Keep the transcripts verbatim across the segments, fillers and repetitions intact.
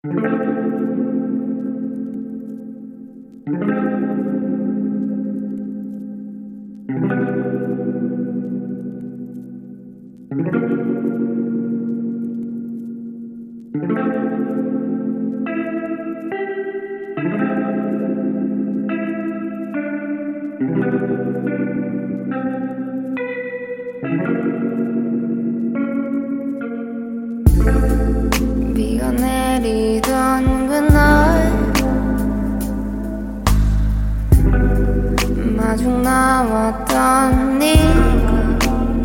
비가 내리던 그날 마중 나왔던 네가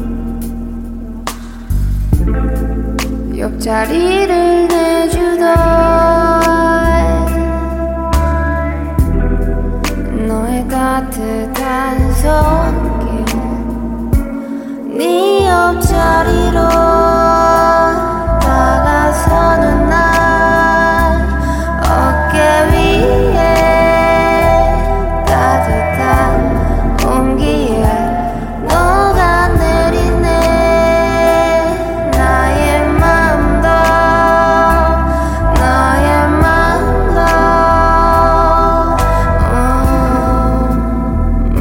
옆자리를 내주던 너의 따뜻한 손길 네 옆자리로 다가서는 날 어깨 위에 따뜻한 공기에 녹아내리네 나의 맘도 너의 맘도 음,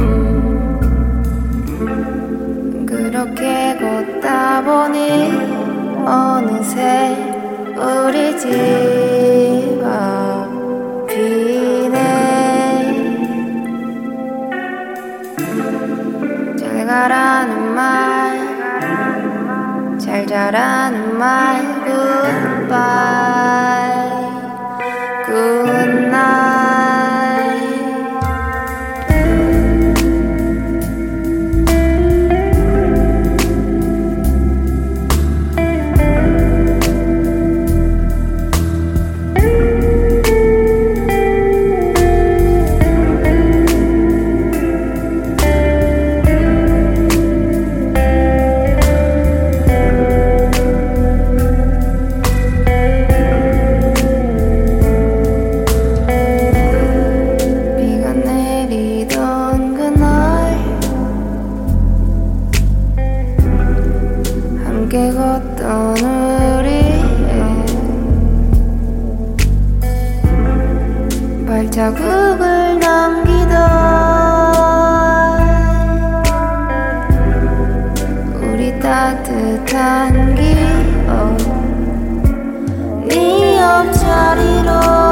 음. 그렇게 걷다 보니 어느새 우리 집 앞이네 잘 가라는 말 잘 자라는 말 굿바이 굿나잇 함께 걷던 우리의 발자국을 남기던 우리 따뜻한 기억 네 옆자리로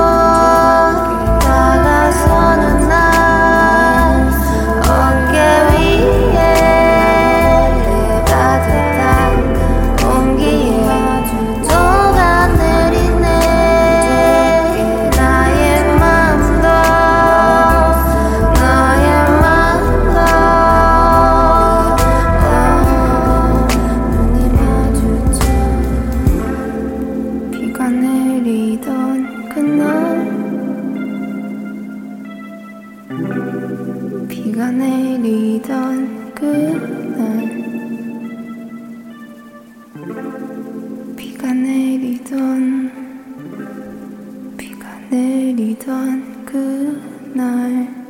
다가서는 날 어깨 위에 비가 내리던 그날 비가 내리던 그날 비가 내리던 비가 내리던 그날